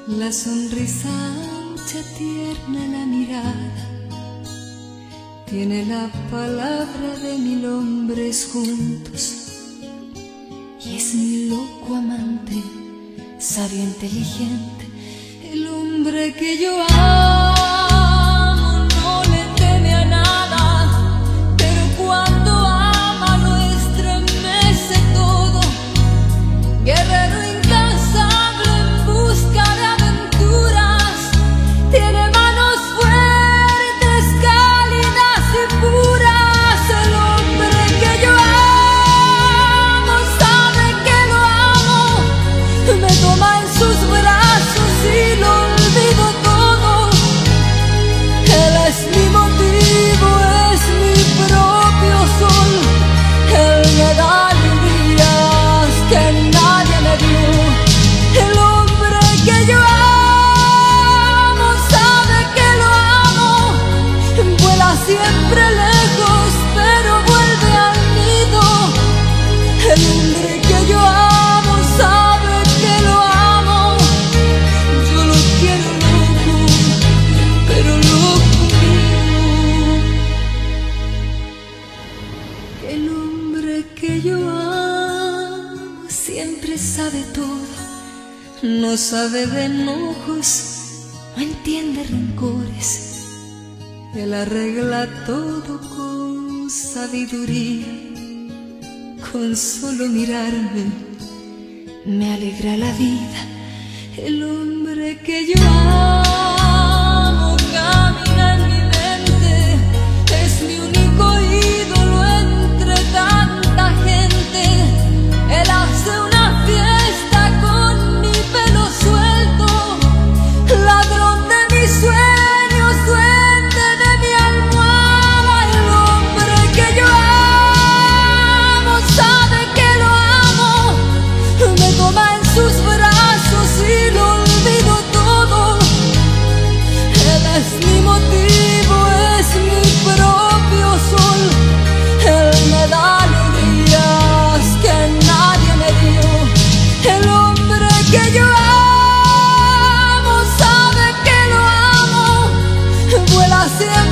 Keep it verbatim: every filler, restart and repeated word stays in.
La sonrisa ancha, tierna la mirada, tiene la palabra de mil hombres juntos, y es mi loco amante, sabio, inteligente, el hombre que yo amo. No le teme a nada, pero cuando ama lo estremece todo. Guerrero incansable en busca de aventuras, tiene manos fuertes, cálidas y puras. El hombre que yo amo sabe que lo amo, me toma en sus brazos y lo olvido todo. Él es mi motivo, es mi propio sol. Él me da alegrías que nadie me dio. El hombre que yo amo sabe que lo amo, vuela siempre lejos pero vuelve al nido. El hombre que yo amo sabe que lo amo, yo lo quiero loco, pero loco mío. El hombre que yo amo siempre sabe todo, no sabe de enojos, no entiende rencores. Él arregla todo con sabiduría, con solo mirarme me alegra la vida. El hombre que yo amo camina en mi mente, es mi único ídolo entre tanta gente. Él hace una fiesta con mi pelo suelto, ladrón de mis sueños, duende de mi almohada. El hombre que yo amo sabe que lo amo, me toma en sus brazos y lo olvido todo. Él es mi motivo, es mi propio sol. Él me da alegrías que nadie me dio. El hombre que yo amo sabe que lo amo, vuela siempre